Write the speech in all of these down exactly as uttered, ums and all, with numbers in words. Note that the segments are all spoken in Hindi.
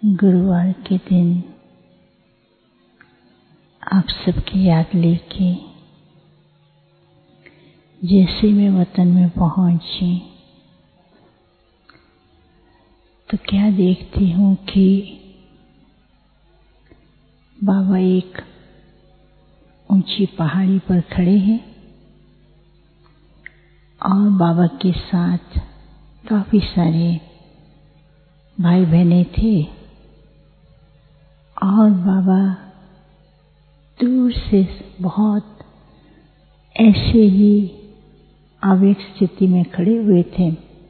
गुरुवार के दिन आप सबकी याद लेके जैसे मैं वतन में पहुंची तो क्या देखती हूँ कि बाबा एक ऊंची पहाड़ी पर खड़े हैं और बाबा के साथ काफी सारे भाई बहनें थे और बाबा दूर से बहुत ऐसे ही आवेग स्थिति में खड़े हुए थे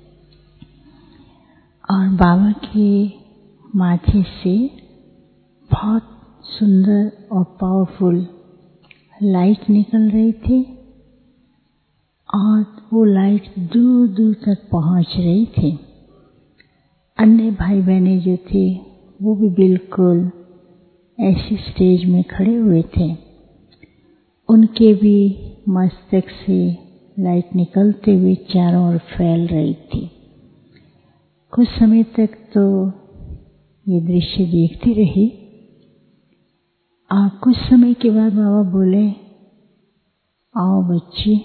और बाबा के माथे से बहुत सुंदर और पावरफुल लाइट निकल रही थी और वो लाइट दूर दूर तक पहुंच रही थी। अन्य भाई बहनें जो थे वो भी बिल्कुल ऐसी स्टेज में खड़े हुए थे, उनके भी मस्तक से लाइट निकलते हुए चारों ओर फैल रही थी। कुछ समय तक तो ये दृश्य देखती रही और कुछ समय के बाद बाबा बोले, आओ बच्ची।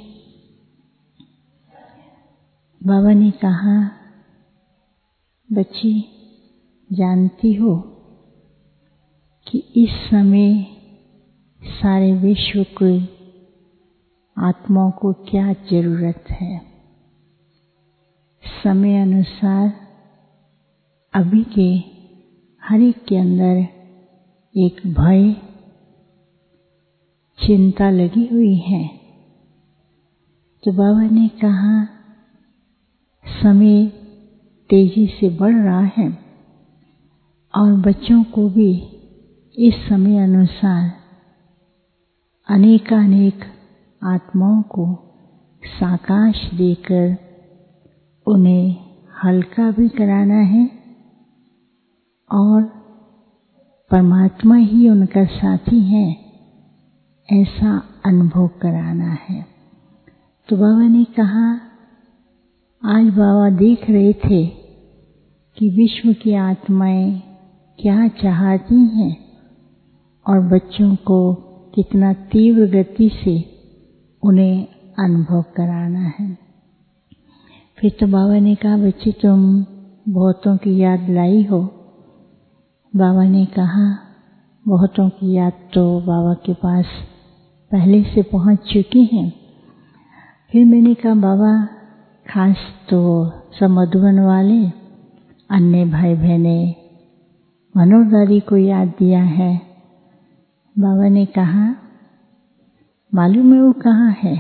बाबा ने कहा, बच्ची जानती हो कि इस समय सारे विश्व को आत्माओं को क्या जरूरत है। समय अनुसार अभी के हर एक के अंदर एक भय चिंता लगी हुई है। तो बाबा ने कहा, समय तेजी से बढ़ रहा है और बच्चों को भी इस समय अनुसार अनेकानेक आत्माओं को साकाश देकर उन्हें हल्का भी कराना है और परमात्मा ही उनका साथी है ऐसा अनुभव कराना है। तो बाबा ने कहा, आज बाबा देख रहे थे कि विश्व की आत्माएं क्या चाहती हैं और बच्चों को कितना तीव्र गति से उन्हें अनुभव कराना है। फिर तो बाबा ने कहा, बच्ची तुम बहुतों की याद लाई हो। बाबा ने कहा, बहुतों की याद तो बाबा के पास पहले से पहुंच चुकी हैं। फिर मैंने कहा, बाबा खास तो सब मधुबन वाले अन्य भाई बहने मनोहर दादी को याद दिया है। बाबा ने कहा, मालूम है वो कहाँ है?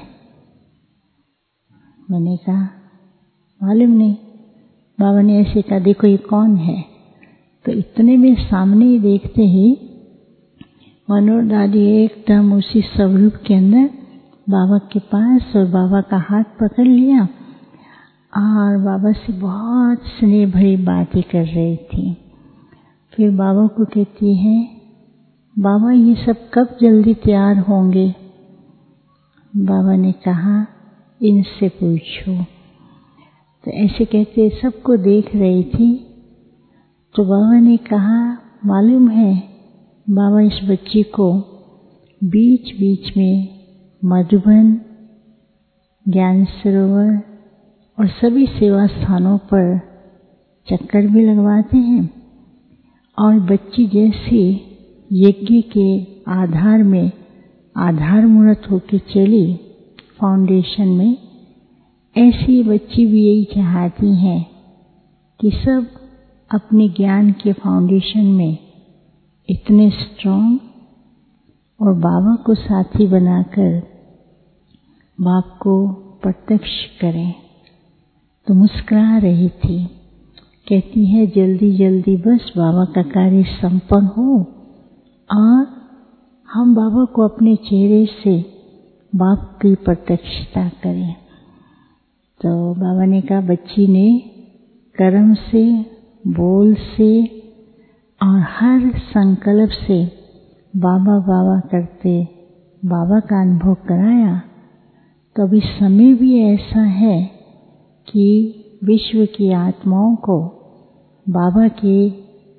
मैंने कहा, मालूम नहीं। बाबा ने ऐसे कहा, देखो ये कौन है? तो इतने में सामने ही देखते ही मनोहर दादी एकदम उसी स्वरूप के अंदर बाबा के पास और बाबा का हाथ पकड़ लिया और बाबा से बहुत स्नेह भरी बातें कर रही थी। फिर बाबा को कहती है, बाबा ये सब कब जल्दी तैयार होंगे? बाबा ने कहा, इनसे पूछो। तो ऐसे कहते सबको देख रही थी। तो बाबा ने कहा, मालूम है बाबा इस बच्ची को बीच बीच में मधुबन, ज्ञान सरोवर और सभी सेवा स्थानों पर चक्कर भी लगवाते हैं और बच्ची जैसे यज्ञ के आधार में आधार मूर्त होकर चली फाउंडेशन में, ऐसी बच्ची भी यही चाहती हैं कि सब अपने ज्ञान के फाउंडेशन में इतने स्ट्रॉन्ग और बाबा को साथी बनाकर बाप को प्रत्यक्ष करें। तो मुस्कुरा रही थी, कहती है जल्दी जल्दी बस बाबा का कार्य संपन्न हो और हम बाबा को अपने चेहरे से बाप की प्रत्यक्षता करें। तो बाबा ने कहा, बच्ची ने कर्म से, बोल से और हर संकल्प से बाबा बाबा करते बाबा का अनुभव कराया। तो अभी समय भी ऐसा है कि विश्व की आत्माओं को बाबा के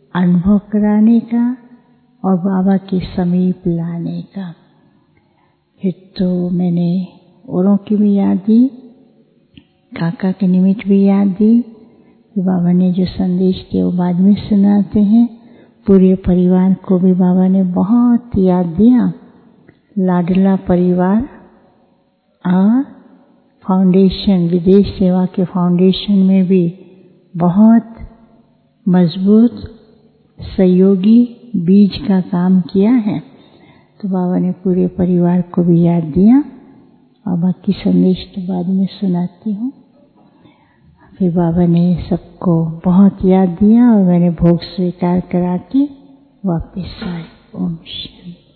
अनुभव कराने का और बाबा के समीप लाने का। फिर तो मैंने औरों की भी याद दी, काका के निमित्त भी याद दी कि बाबा ने जो संदेश दिया वो बाद में सुनाते हैं। पूरे परिवार को भी बाबा ने बहुत याद दिया। लाडला परिवार और फाउंडेशन, विदेश सेवा के फाउंडेशन में भी बहुत मजबूत सहयोगी बीज का काम किया है। तो बाबा ने पूरे परिवार को भी याद दिया और बाकी संदेश तो बाद में सुनाती हूँ। फिर बाबा ने सबको बहुत याद दिया और मैंने भोग स्वीकार करा के वापस आए। ओम शांति।